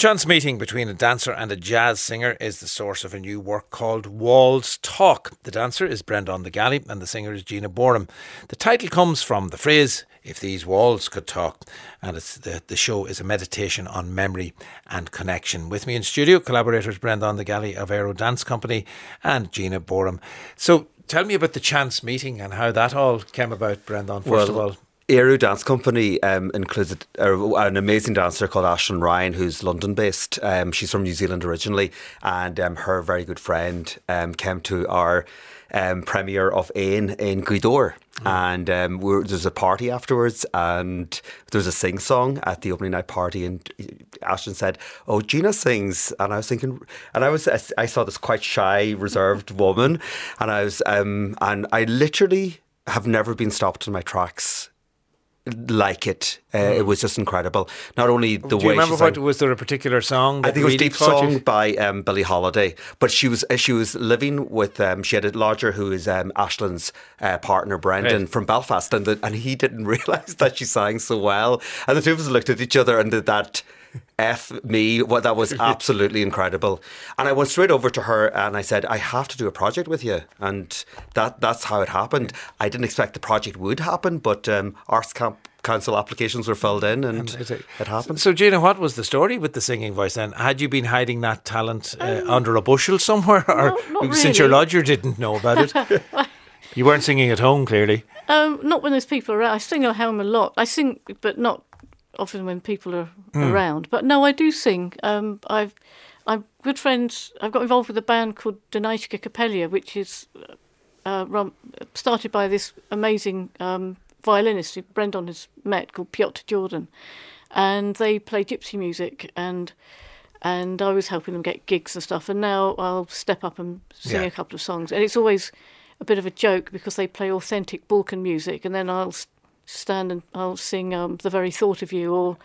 chance meeting between a dancer and a jazz singer is the source of a new work called Walls Talk. The dancer is Brendan Galley and the singer is Gina Borum. The title comes from the phrase, "If these walls could talk," and the show is a meditation on memory and connection. With me in studio, collaborators Brendan Galley of Aero Dance Company and Gina Borum. So tell me about the chance meeting and how that all came about, Brendan, first of all. Aero Dance Company includes an amazing dancer called Aisling Ryan, who's London based. She's from New Zealand originally, and her very good friend came to our premiere of Ain in Gweedore. And there's a party afterwards, and there was a sing-song at the opening night party, and Aisling said, "Oh, Gina sings," and I was thinking, and I saw this quite shy, reserved woman, and I literally have never been stopped in my tracks like it. It was just incredible. Not only the way. Do you remember was there a particular song that I think it was really Deep Song by Billie Holiday, but she was living with she had a lodger who is Aisling's partner Brendan from Belfast, and he didn't realise that she sang so well, and the two of us looked at each other and did that F me. Well, that was absolutely incredible. And I went straight over to her and I said, "I have to do a project with you." And that's how it happened. I didn't expect the project would happen, but Arts Council applications were filled in and it happened. So Gina, what was the story with the singing voice then? Had you been hiding that talent under a bushel somewhere? Or not since really. your lodger didn't know about it? You weren't singing at home, clearly. Not when there's people around. I sing at home a lot. I sing, but not often when people are around. But no, I do sing. I'm good friends. I've got involved with a band called Donatica Capella, which is started by this amazing violinist who Brendan has met called Piotr Jordan, and they play gypsy music, and I was helping them get gigs and stuff. And now I'll step up and sing a couple of songs, and it's always a bit of a joke because they play authentic Balkan music, and then I'll stand and I'll sing "The Very Thought of You" or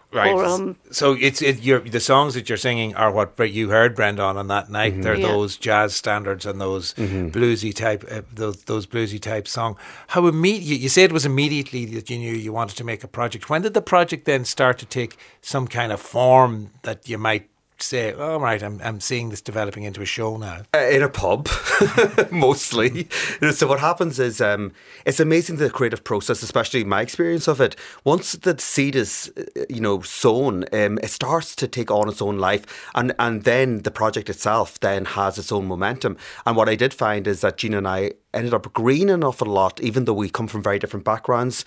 so the songs that you're singing are what you heard Brendan on that night. They're those jazz standards and those bluesy type those bluesy type song. How immediate? You said it was immediately that you knew you wanted to make a project. When did the project then start to take some kind of form that you might say, "Oh right, I'm seeing this developing into a show now"? In a pub, mostly. So what happens is it's amazing the creative process, especially my experience of it. Once the seed is sown, it starts to take on its own life, and then the project itself then has its own momentum. And what I did find is that Gina and I ended up agreeing an awful lot, even though we come from very different backgrounds.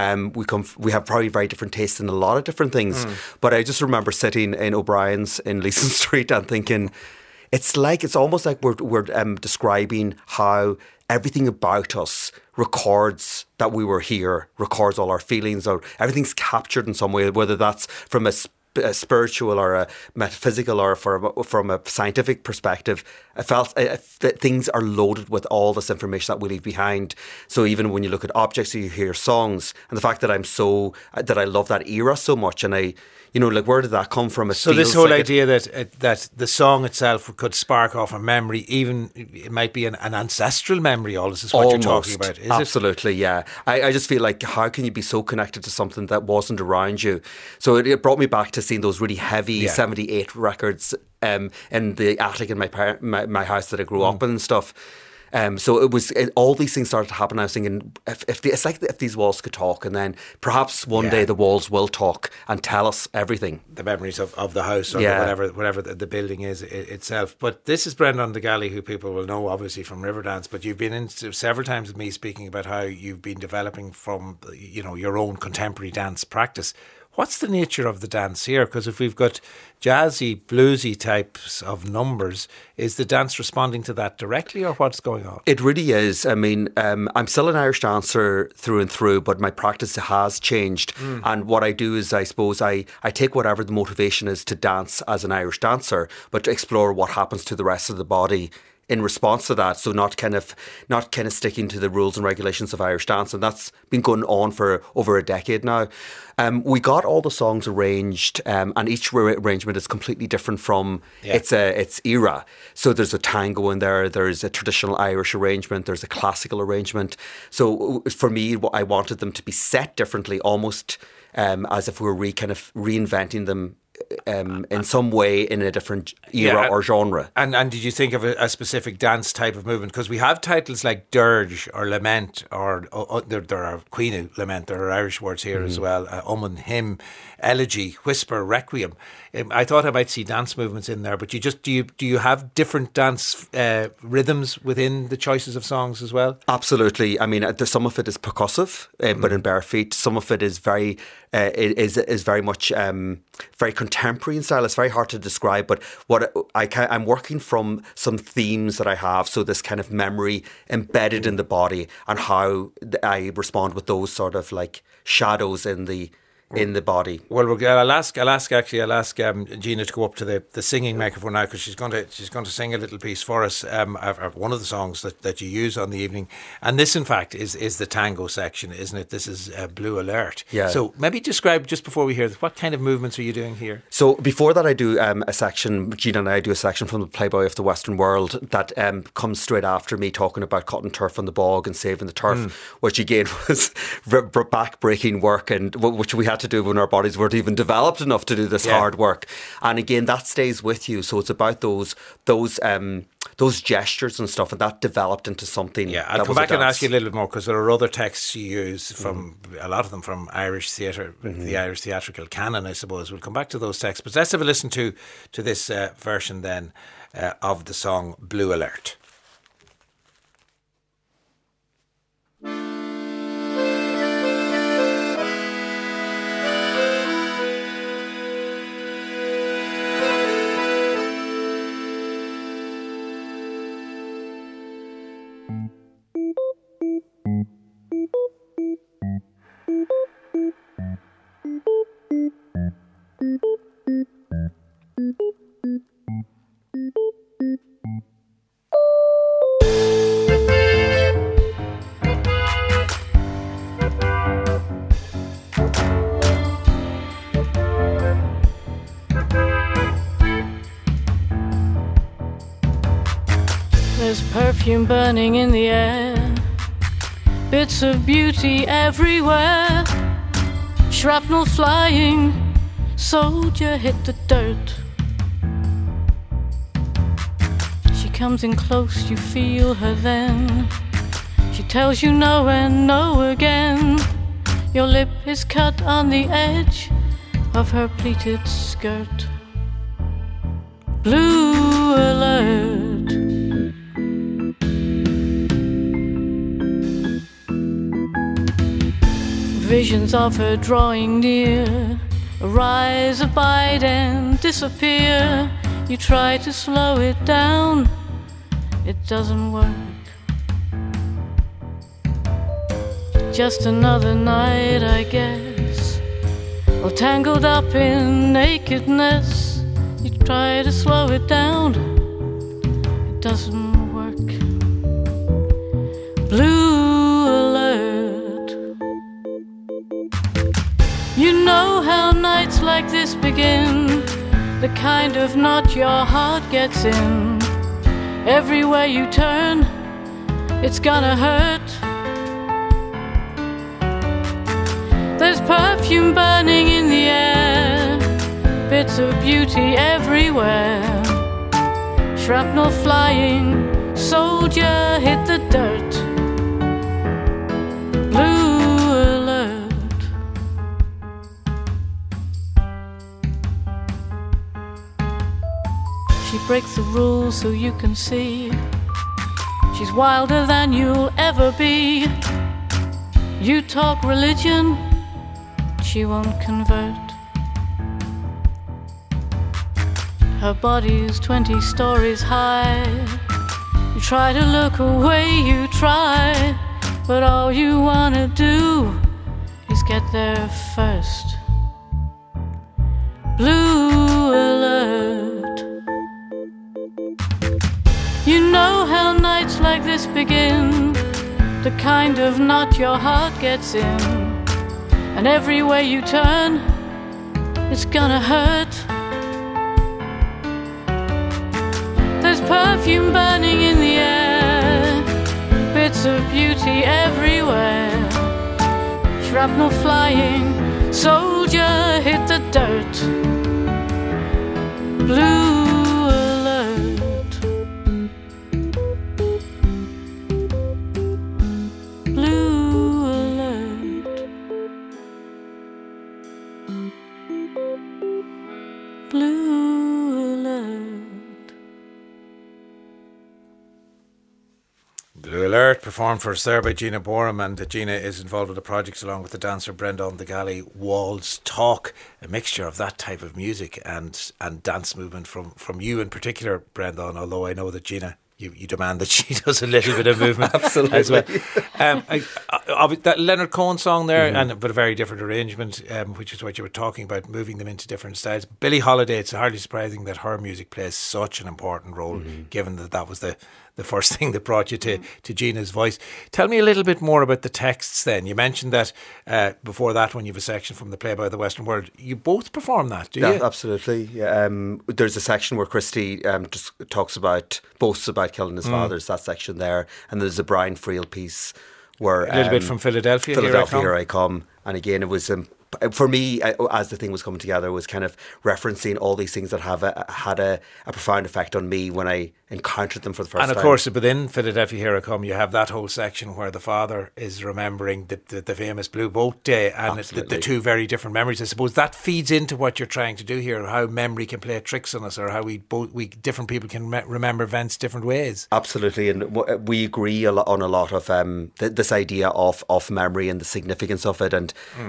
We have probably very different tastes in a lot of different things. But I just remember sitting in O'Brien's in Leeson Street and thinking, it's almost like we're describing how everything about us records that we were here, records all our feelings, or everything's captured in some way, whether that's from a spiritual or a metaphysical or from a scientific perspective. I felt that things are loaded with all this information that we leave behind. So even when you look at objects or you hear songs, and the fact that I love that era so much, and where did that come from? So this whole idea that the song itself could spark off a memory, even it might be an ancestral memory, all this is what you're talking about, is absolutely, it? Yeah. I just feel like, how can you be so connected to something that wasn't around you? So it brought me back to seeing those really heavy 78 records in the attic in my house that I grew up in and stuff. So all these things started to happen. I was thinking, if these walls could talk, and then perhaps one day the walls will talk and tell us everything. The memories of the house or whatever the building is itself. But this is Brendan Galley, who people will know obviously from Riverdance, but you've been in several times with me speaking about how you've been developing from your own contemporary dance practice. What's the nature of the dance here? Because if we've got jazzy, bluesy types of numbers, is the dance responding to that directly, or what's going on? It really is. I mean, I'm still an Irish dancer through and through, but my practice has changed. And what I do is, I suppose, I take whatever the motivation is to dance as an Irish dancer, but to explore what happens to the rest of the body in response to that. So not kind of sticking to the rules and regulations of Irish dance, and that's been going on for over a decade now. We got all the songs arranged, and each arrangement is completely different from its era. So there's a tango in there, there's a traditional Irish arrangement, there's a classical arrangement. So for me, I wanted them to be set differently, almost as if we were reinventing them in some way in a different era or genre. And did you think of a specific dance type of movement? Because we have titles like dirge or lament, or there are Queen lament. There are Irish words here as well. Omen, hymn, elegy, whisper, requiem. I thought I might see dance movements in there, but do you have different dance rhythms within the choices of songs as well? Absolutely. I mean, some of it is percussive, but in bare feet. Some of it is very very much very contemporary in style. It's very hard to describe, but what I'm working from some themes that I have. So this kind of memory embedded in the body, and how I respond with those sort of like shadows in the body. Well, I'll ask Gina to go up to the singing microphone now, because she's going to sing a little piece for us. One of the songs that you use on the evening, and this in fact is the tango section, isn't it? This is Blue Alert. Yeah. So maybe describe, just before we hear this, what kind of movements are you doing here? So before that, I do a section. Gina and I do a section from the Playboy of the Western World that comes straight after me talking about cutting turf on the bog and saving the turf, which again was back-breaking work, and which we had to do when our bodies weren't even developed enough to do this hard work. And again, that stays with you. So it's about those gestures and stuff, and that developed into something. Yeah, I'll come back and ask you a little bit more, because there are other texts you use from a lot of them from Irish theatre, the Irish theatrical canon, I suppose. We'll come back to those texts, but let's have a listen to this version then of the song Blue Alert. There's perfume burning in the air, bits of beauty everywhere, shrapnel flying, soldier hit the dirt. She comes in close, you feel her then. She tells you no and no again. Your lip is cut on the edge of her pleated skirt. Blue alert. Visions of her drawing near arise, abide and disappear. You try to slow it down, it doesn't work. Just another night, I guess, all tangled up in nakedness. You try to slow it down, it doesn't work. Blue alert. You know how nights like this begin, the kind of knot your heart gets in. Everywhere you turn, it's gonna hurt. There's perfume burning in the air, bits of beauty everywhere, shrapnel flying, soldier hit the dirt. Blue alert. She breaks the rules so you can see she's wilder than you'll ever be. You talk religion, she won't convert. Her body's 20 stories high. You try to look away, you try, but all you wanna do is get there first. Blue alert. You know how nights like this begin, the kind of knot your heart gets in. And everywhere you turn, it's gonna hurt. There's perfume burning in the air, bits of beauty everywhere, shrapnel flying, soldier hit the dirt. Blue alert. Blue alert. Blue alert. Blue Alert, performed for us there by Gina Boreham, and Gina is involved with the project along with the dancer Brendan the Galley. Walls Talk, a mixture of that type of music and dance movement from you in particular, Brendan, although I know that Gina, you demand that she does a little bit of movement Absolutely. as well. That Leonard Cohen song there, but a very different arrangement, which is what you were talking about, moving them into different styles. Billie Holiday, it's hardly surprising that her music plays such an important role, given that was the first thing that brought you to Gina's voice. Tell me a little bit more about the texts then. You mentioned that before that, when you have a section from the play by the Western World, you both perform that, do you? Yeah, absolutely. Yeah, there's a section where Christy just boasts about killing his fathers, that section there. And there's a Brian Friel piece where... A little bit from Philadelphia, Here I Come. And again, it was... for me, as the thing was coming together, was kind of referencing all these things that have had a profound effect on me when I encountered them for the first time. And of course, within Philadelphia Here I Come, you have that whole section where the father is remembering the famous Blue Boat Day, and the two very different memories. I suppose that feeds into what you're trying to do here, how memory can play tricks on us, or how we different people can remember events different ways. Absolutely, and we agree on a lot of this idea of memory and the significance of it, and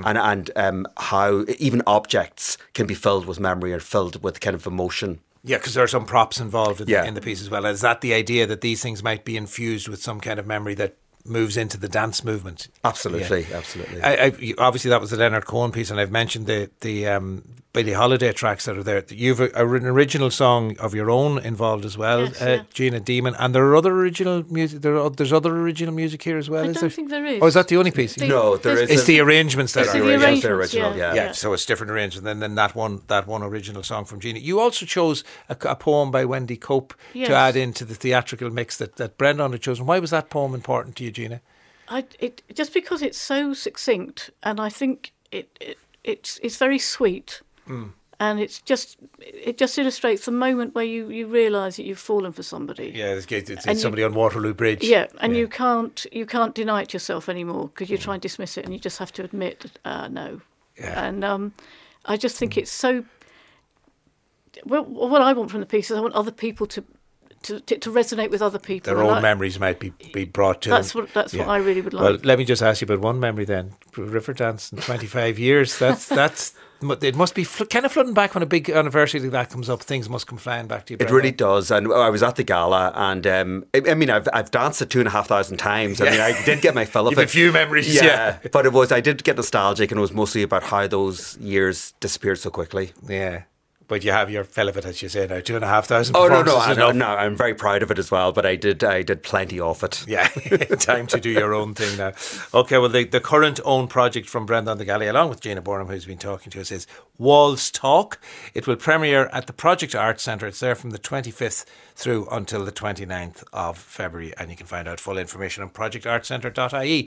how even objects can be filled with memory or filled with kind of emotion. Yeah, because there are some props involved in the piece as well. Is that the idea that these things might be infused with some kind of memory that moves into the dance movement? Absolutely, absolutely. Obviously, that was the Leonard Cohen piece, and I've mentioned the Billie Holiday tracks that are there. You've an original song of your own involved as well, yes, Gina Demon, and there are other original music. There's other original music here as well. I don't think there is. Oh, is that the only piece? No, there is. It's the arrangements that are the original. Yeah, so it's different arrangements than that one original song from Gina. You also chose a poem by Wendy Cope to add into the theatrical mix that Brendan had chosen. Why was that poem important to you, Gina? Just because it's so succinct, and I think it's very sweet, and it just illustrates the moment where you realise that you've fallen for somebody. Yeah, it's somebody on Waterloo Bridge. Yeah, and you can't deny it yourself anymore, because you try and dismiss it, and you just have to admit no. Yeah. And I just think it's so. Well, what I want from the piece is I want other people to resonate with other people. Their own memories might be brought to them. That's what I really would like. Well, let me just ask you about one memory then. River Dance in 25 years. That's it must be kind of flooding back when a big anniversary like that comes up. Things must come flying back to you. It really does. And I was at the gala, and I mean, I've danced it 2,500 times. I mean, I did get my fill of it. A few memories, yeah. But I did get nostalgic, and it was mostly about how those years disappeared so quickly. Yeah. But you have your fill of it, as you say now, 2,500. Oh no! I'm very proud of it as well. But I did plenty of it. Yeah, time to do your own thing now. Okay, well, the current own project from Brendan the Galley, along with Gina Boreham, who's been talking to us, is Walls Talk. It will premiere at the Project Arts Centre. It's there from the 25th through until the 29th of February, and you can find out full information on projectartscentre.ie.